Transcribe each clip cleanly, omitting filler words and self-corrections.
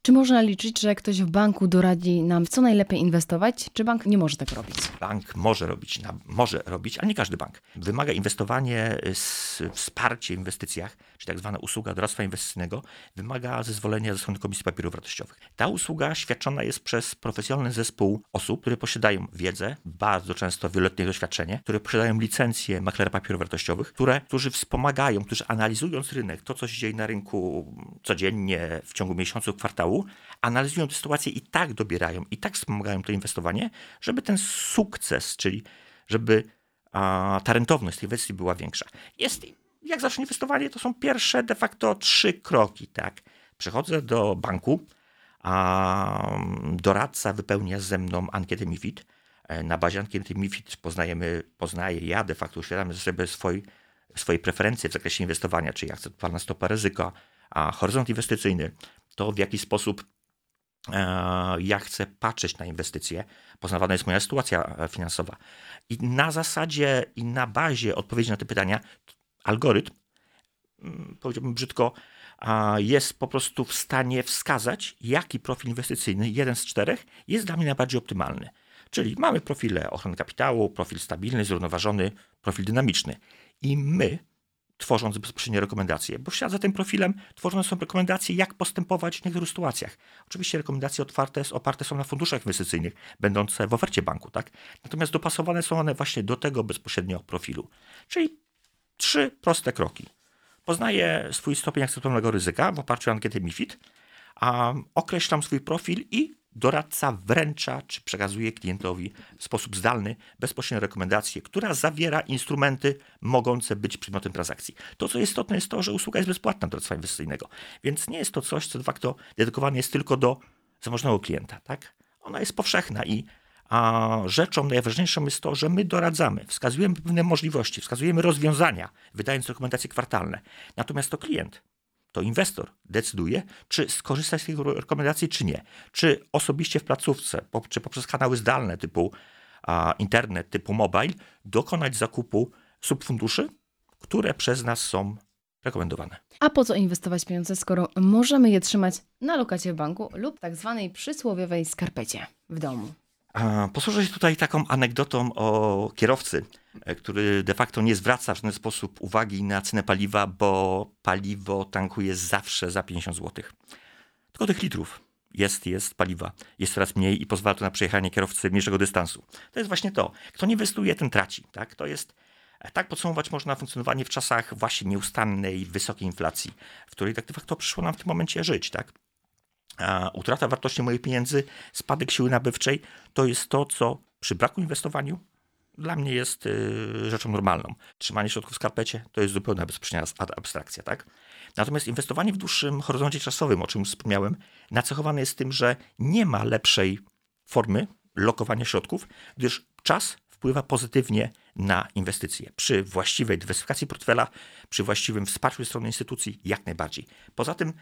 Czy można liczyć, że ktoś w banku doradzi nam, w co najlepiej inwestować, czy bank nie może tego robić? Bank może robić, ale nie każdy bank. Wymaga inwestowanie, wsparcie w inwestycjach, czyli tak zwana usługa doradztwa inwestycyjnego, wymaga zezwolenia ze strony Komisji Papierów Wartościowych. Ta usługa świadczona jest przez profesjonalny zespół osób, które posiadają wiedzę, bardzo często wieloletnie doświadczenie, które posiadają licencję maklera papierów wartościowych, którzy wspomagają, którzy analizując rynek, to co się dzieje na rynku codziennie, w ciągu miesiącu, kwartału, analizują tę sytuację i tak dobierają, i tak wspomagają to inwestowanie, żeby ten sukces, czyli żeby ta rentowność tej inwestycji była większa. Jak zacznie inwestowanie, to są pierwsze de facto 3 kroki. Tak? Przychodzę do banku, doradca wypełnia ze mną ankietę MiFID. Na bazie ankiety MiFID poznaję ja de facto uświadamiam sobie swoje preferencje w zakresie inwestowania, czyli akceptowalna stopa ryzyka, horyzont inwestycyjny, to w jaki sposób ja chcę patrzeć na inwestycje, poznawana jest moja sytuacja finansowa. I na zasadzie i na bazie odpowiedzi na te pytania algorytm, powiedziałbym brzydko, jest po prostu w stanie wskazać, jaki profil inwestycyjny, jeden z 4, jest dla mnie najbardziej optymalny. Czyli mamy profile ochrony kapitału, profil stabilny, zrównoważony, profil dynamiczny. I my, tworząc bezpośrednio rekomendacje, bo w ślad za tym profilem tworzone są rekomendacje, jak postępować w niektórych sytuacjach. Oczywiście rekomendacje oparte są na funduszach inwestycyjnych, będące w ofercie banku, tak? Natomiast dopasowane są one właśnie do tego bezpośrednio profilu. Czyli 3 proste kroki. Poznaję swój stopień akceptowalnego ryzyka w oparciu o ankietę MiFID, określam swój profil i doradca wręcza czy przekazuje klientowi w sposób zdalny bezpośrednio rekomendację, która zawiera instrumenty mogące być przedmiotem transakcji. To, co istotne, jest to, że usługa jest bezpłatna doradztwa inwestycyjnego, więc nie jest to coś, co de facto dedykowane jest tylko do zamożnego klienta. Tak? Ona jest powszechna i rzeczą najważniejszą jest to, że my doradzamy, wskazujemy pewne możliwości, wskazujemy rozwiązania, wydając rekomendacje kwartalne. Natomiast to klient, to inwestor decyduje, czy skorzystać z tej rekomendacji, czy nie. Czy osobiście w placówce, czy poprzez kanały zdalne typu internet, typu mobile, dokonać zakupu subfunduszy, które przez nas są rekomendowane. A po co inwestować pieniądze, skoro możemy je trzymać na lokacie w banku lub tak zwanej przysłowiowej skarpecie w domu? Posłużę się tutaj taką anegdotą o kierowcy, który de facto nie zwraca w żaden sposób uwagi na cenę paliwa, bo paliwo tankuje zawsze za 50 zł. Tylko tych litrów jest paliwa, jest coraz mniej i pozwala to na przejechanie kierowcy mniejszego dystansu. To jest właśnie to. Kto nie inwestuje, ten traci. Tak? To jest, tak podsumować można funkcjonowanie w czasach właśnie nieustannej, wysokiej inflacji, w której tak de facto przyszło nam w tym momencie żyć. Tak? Utrata wartości moich pieniędzy, spadek siły nabywczej, to jest to, co przy braku inwestowaniu dla mnie jest rzeczą normalną. Trzymanie środków w skarpecie to jest zupełna bezpośrednia abstrakcja. Tak? Natomiast inwestowanie w dłuższym horyzoncie czasowym, o czym już wspomniałem, nacechowane jest tym, że nie ma lepszej formy lokowania środków, gdyż czas wpływa pozytywnie na inwestycje. Przy właściwej dywersyfikacji portfela, przy właściwym wsparciu ze strony instytucji jak najbardziej. Poza tym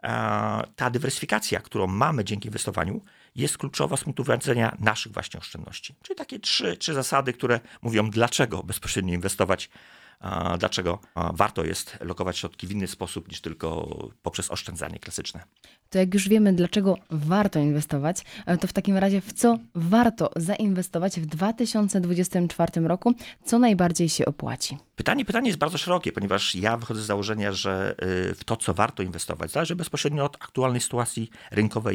ta dywersyfikacja, którą mamy dzięki inwestowaniu, jest kluczowa z punktu widzenia naszych właśnie oszczędności. Czyli takie trzy zasady, które mówią, dlaczego bezpośrednio inwestować, dlaczego warto jest lokować środki w inny sposób niż tylko poprzez oszczędzanie klasyczne. To jak już wiemy, dlaczego warto inwestować, to w takim razie w co warto zainwestować w 2024 roku, co najbardziej się opłaci? Pytanie jest bardzo szerokie, ponieważ ja wychodzę z założenia, że w to, co warto inwestować, zależy bezpośrednio od aktualnej sytuacji rynkowej,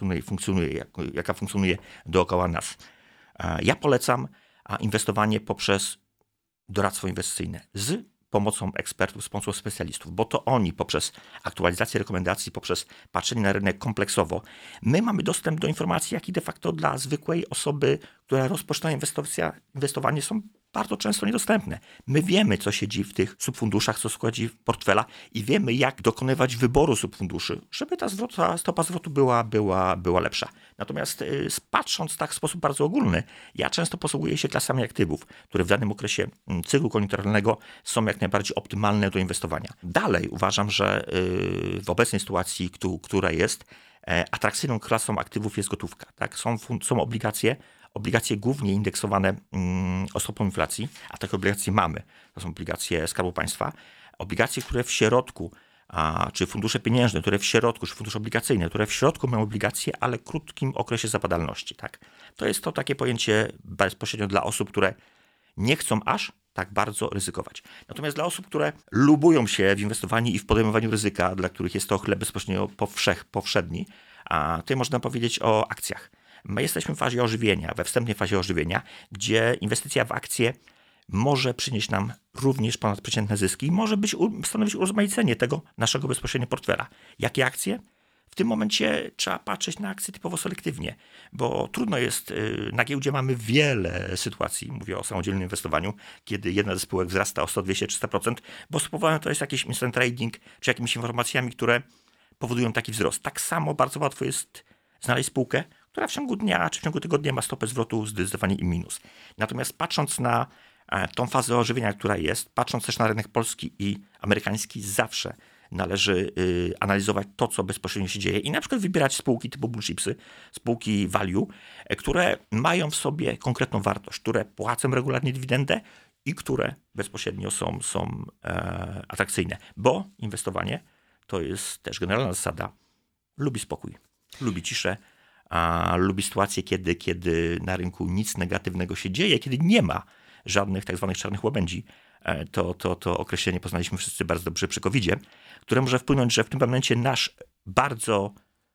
jaka funkcjonuje dookoła nas. Ja polecam inwestowanie poprzez doradztwo inwestycyjne z pomocą ekspertów, z pomocą specjalistów, bo to oni poprzez aktualizację rekomendacji, poprzez patrzenie na rynek kompleksowo, my mamy dostęp do informacji, jakie de facto dla zwykłej osoby, która rozpoczyna inwestowanie, są bardzo często niedostępne. My wiemy, co siedzi w tych subfunduszach, co składzi w portfela i wiemy, jak dokonywać wyboru subfunduszy, żeby ta stopa zwrotu była lepsza. Natomiast patrząc tak w sposób bardzo ogólny, ja często posługuję się klasami aktywów, które w danym okresie cyklu koniunkturalnego są jak najbardziej optymalne do inwestowania. Dalej uważam, że w obecnej sytuacji, która jest, atrakcyjną klasą aktywów jest gotówka. Tak? Są obligacje głównie indeksowane stopą inflacji, a takie obligacje mamy. To są obligacje Skarbu Państwa. Obligacje, które w środku czy fundusze pieniężne, które w środku, czy fundusze obligacyjne, które w środku mają obligacje, ale w krótkim okresie zapadalności. Tak? To jest to takie pojęcie bezpośrednio dla osób, które nie chcą aż tak bardzo ryzykować. Natomiast dla osób, które lubują się w inwestowaniu i w podejmowaniu ryzyka, dla których jest to chleb bezpośrednio powszedni, tutaj można powiedzieć o akcjach. My jesteśmy w fazie ożywienia, we wstępnej fazie ożywienia, gdzie inwestycja w akcje może przynieść nam również ponadprzeciętne zyski i może stanowić urozmaicenie tego naszego bezpośrednio portfela. Jakie akcje? W tym momencie trzeba patrzeć na akcje typowo selektywnie, bo trudno jest, na giełdzie mamy wiele sytuacji, mówię o samodzielnym inwestowaniu, kiedy jedna ze spółek wzrasta o 100, 200, 300%, bo spowodowane to jest jakiś instant trading, czy jakimiś informacjami, które powodują taki wzrost. Tak samo bardzo łatwo jest znaleźć spółkę, która w ciągu dnia, czy w ciągu tygodnia ma stopę zwrotu zdecydowanie i minus. Natomiast patrząc na tą fazę ożywienia, która jest, patrząc też na rynek polski i amerykański, zawsze należy analizować to, co bezpośrednio się dzieje i na przykład wybierać spółki typu blue chipsy, spółki value, które mają w sobie konkretną wartość, które płacą regularnie dywidendę i które bezpośrednio są atrakcyjne, bo inwestowanie to jest też generalna zasada, lubi spokój, lubi ciszę, lubi sytuację, kiedy na rynku nic negatywnego się dzieje, kiedy nie ma żadnych tak zwanych czarnych łabędzi. To określenie poznaliśmy wszyscy bardzo dobrze przy COVID-zie, które może wpłynąć, że w tym momencie nasz bardzo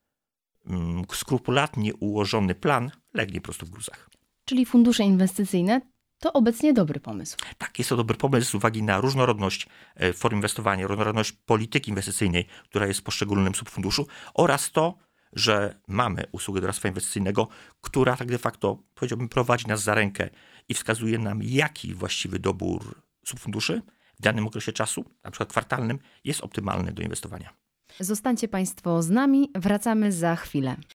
skrupulatnie ułożony plan legnie prosto w gruzach. Czyli fundusze inwestycyjne to obecnie dobry pomysł. Tak, jest to dobry pomysł z uwagi na różnorodność form inwestowania, różnorodność polityki inwestycyjnej, która jest w poszczególnym subfunduszu oraz to, że mamy usługę doradztwa inwestycyjnego, która tak de facto, powiedziałbym, prowadzi nas za rękę i wskazuje nam, jaki właściwy dobór subfunduszy w danym okresie czasu, na przykład kwartalnym, jest optymalny do inwestowania. Zostańcie Państwo z nami, wracamy za chwilę.